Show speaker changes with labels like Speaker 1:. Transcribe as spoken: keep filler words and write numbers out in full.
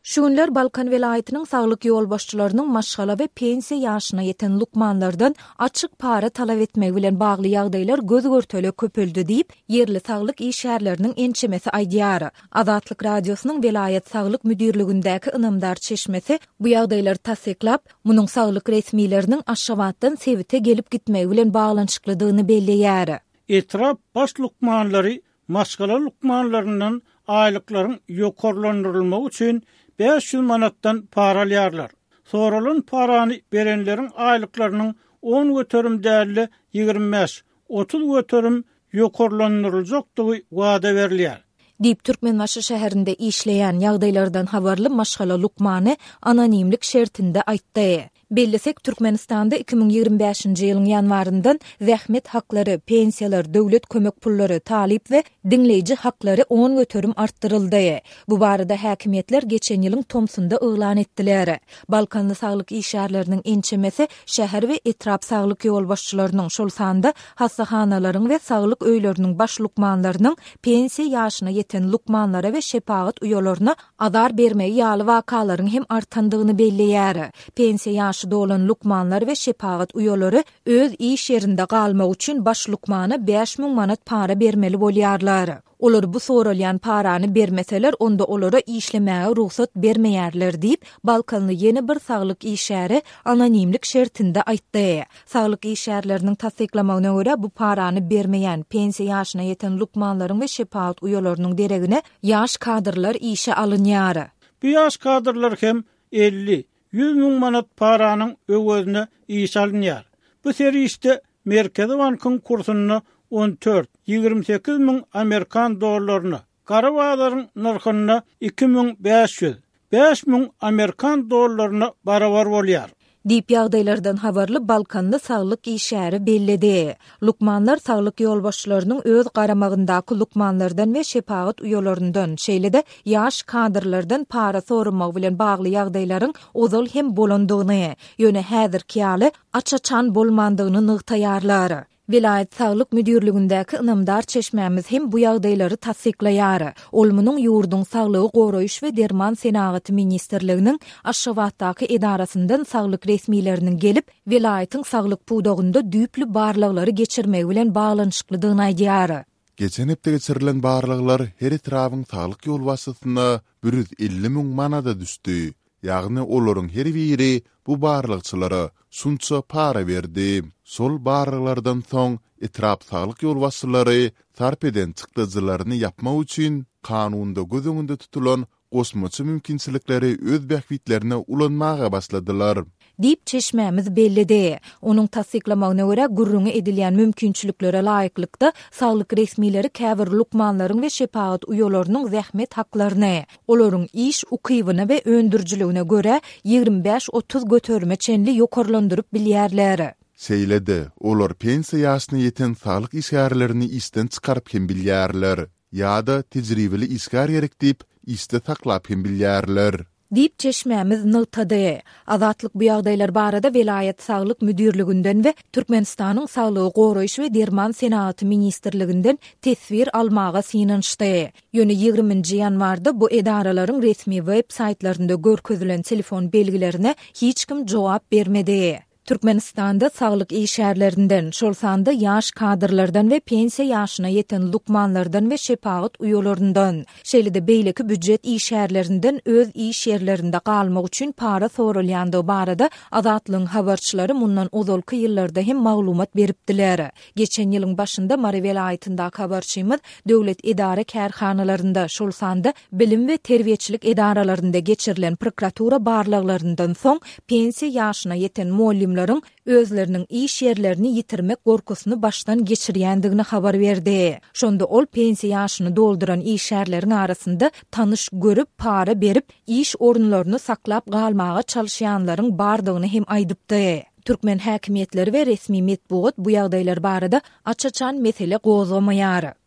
Speaker 1: Şu günler Balkan vilayatynyň saglyk ýol başçylarynyň maşgala we pensiýa ýaşyna ýeten lukmanlardan açyk para talap etmegi bilen bagly ýagdaýlar göz görtele köpeldi diýip ýerli saglyk işgärleriniň ençemesi aýdýar. Azatlyk radiosynyň vilayat saglyk müdirligindäki ynamdar çeşmesi bu ýagdaýlary tasdiklap, munyň saglyk resmiýleriniň aşgabatdan sebite gelip gitmegi bilen baglanyşyklydygyny belleýär.
Speaker 2: Etrap baş lukmanlary maşgala lukmanlarynyň aýlyklaryň ýokarlandyrylmagy üçin beş yüz manatdan para alýarlar. Soralan parany berenleriň aýlyklarynyň on göterim däli ýygrimi beş otuz göterim ýokarlandyryljakdygy wada berilýär.
Speaker 1: Diýip Türkmenbaşy şäherinde işleýän ýagdaýlardan habarly Maşgala Lukmany anonimlik şertinde aýtdy. Bellesek Türkmenistanda iki bin ýygrimi beşinji ýylyň ýanwaryndan zähmet haklary, pensiýalar, döwlet kömek pullary, talip we dinleýiji haklary on göterim artdyryldy. Bu barada häkimetler geçen ýylyň Tomsunda öýlan etdiler. Balkanly saglyk işgärleriniň ençemesi şäher we etrap saglyk ýol başçylarynyň şol sanda hastahanalaryň we saglyk öýleriniň baş lukmanlarynyň pensiýa ýaşyna ýeten lukmanlara we şepagat uýalaryna adar bermegi ýaly wakalaryň hem artandygyny belleýär. Pensiýa ýaşy dolan lukmanlar we şepagat uýalary öz iş ýerinde galmak üçin baş lukmana beş ming manat para bermeli bolýarlar. Olar bu soralyan parany bermeseler onda olara işlemäge ruhsat bermeýärler diýip Balkanly ýene bir saglyk işgäri anonimlik şertinde aýtdy. Saglyk işgärleriniň tasdiklamagyna görä bu parany bermeýän pensiýa ýaşyna ýeten lukmanlaryň we şepagat uýalarynyň deregine ýaş kadrlar işe alynýar.
Speaker 2: Bu ýaş kadrlar hem elli yüz ming manat paranyň öwözüne iş alynýar. Bu serişde Merkezi Bankyň kursuny on dört ýygrimi sekiz ming Amerikan dollaryny, gara wagtlaryň narhyny iki ming beş yüz beş ming Amerikan dollaryny barabar bolýar.
Speaker 1: Diýip ýagdaýlardan habarly Balkanly saglyk işgäri belledi. Lukmanlar saglyk ýol başçylarynyň öz garamagyndaky lukmanlardan we şepagat uýalaryndan, şeýle-de ýaş kadrlardan para soramak bilen bagly ýagdaýlaryň ozal hem bolandygyny, ýöne häzirki ýaly açaçan bolmandygyny nygtaýarlar. Vilayat saglyk müdirligindäki ynamdar çeşmämiz hem bu ýagdaýlary tasdiklaýar. Ol munyň ýurduň saglygy goraýyş we derman senaty ministrliginiň Aşgabatdaky edarasyndan saglyk resmiýleriniň gelip vilayatyň saglyk pudagynda düýpli barlyklary geçirmegi bilen baglanyşyklydygyny aýdýar.
Speaker 3: Geçen hepde geçirilen barlyklar her etrabyň saglyk ýol wasatyna bir yüz elli ming manada düşdi. Ýagny olaryň her biri bu barlykçylara sunça para berdi. Sol barlylardan soň etrap saglyk ýol waslary sarp eden çykdyjylaryny yapmak üçin kanunda göz öňünde tutulan gosmaçy mümkinçilikleri öz bähwitlerine ulanmaga başladylar.
Speaker 1: Diýip çeşmämiz belledi. Onuň tasdiklamagyna görä gurrungy edilýän mümkinçiliklere laýyklykda saglyk resmiýleri käbir lukmanlaryň we şepagat uýalarynyň zähmet haklaryny, olaryň iş ukybyny we öndürjiligine görä ýygrimi beş otuz göterme çenli ýokarlandyryp bilýärler.
Speaker 3: Seýlede olar pensiýa ýaşyna ýeten saglyk işgärlerini isden çykaryp hem bilýärler. Ýa-da tejribeli işgär gerek diýip iste saklap hem bilýärler.
Speaker 1: Diýip çeşmämiz nygtady. Azatlyk bu ýagdaýlar barada vilayat saglyk müdirliginden we Türkmenistanyň saglygy goraýyş we derman senaty ministrliginden tesbir almaga synanşdy. Ýöne ýygrimiňji ýanwarda bu edaralaryň resmi web saytlarynda görkezilen telefon belgilerine hiç kim jogap bermedi. Türkmenistanda saglyk işgärlerinden, şol sanda ýaş kadrlardan we pensiýa ýaşyna ýeten lukmanlardan we şepagat uýalaryndan, şeýle-de beýleki büdjet işgärlerinden öz iş ýerlerinde galmak üçin para soralýandygy barada Azatlyň habarçylary mundan uzalky ýyllarda hem maglumat beripdiler. Geçen ýylyň başynda Mary vilayatyndaky habarçymyz döwlet edara kärhanalarynda, şol sanda bilim we terbiýetçilik edaralarynda geçirilen prokuratura barlyklaryndan soň pensiýa ýaşyna ýeten muallim özlerinin iş yerlerini yitirmek gorkusyny baştan geçirýändigini habar berdi. Şonda ol pensiýa ýaşyny dolduran işgärleriň arasynda tanış görüp para berip iş orunlaryny saklap galmaga çalışýanlaryň bardygyny hem aýdypdy. Türkmen häkimetleri we resmi metbuat bu ýagdaýlar barada açaçan mesele gozamaýar.